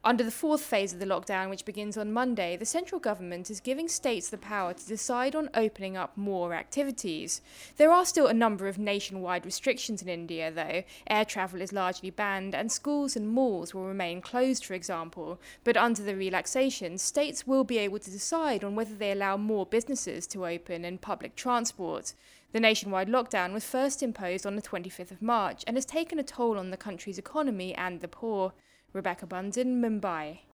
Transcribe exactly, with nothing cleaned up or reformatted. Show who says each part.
Speaker 1: Under the fourth phase of the lockdown, which begins on Monday, the central government is giving states the power to decide on opening up more activities. There are still a number of nationwide restrictions in India, though. Air travel is largely banned, and schools and malls will remain closed, for example. But under the relaxation, states will be able to decide on whether they allow more businesses to open and public transport. The nationwide lockdown was first imposed on the twenty-fifth of March and has taken a toll on the country's economy and the poor. Rebecca Bundin, Mumbai.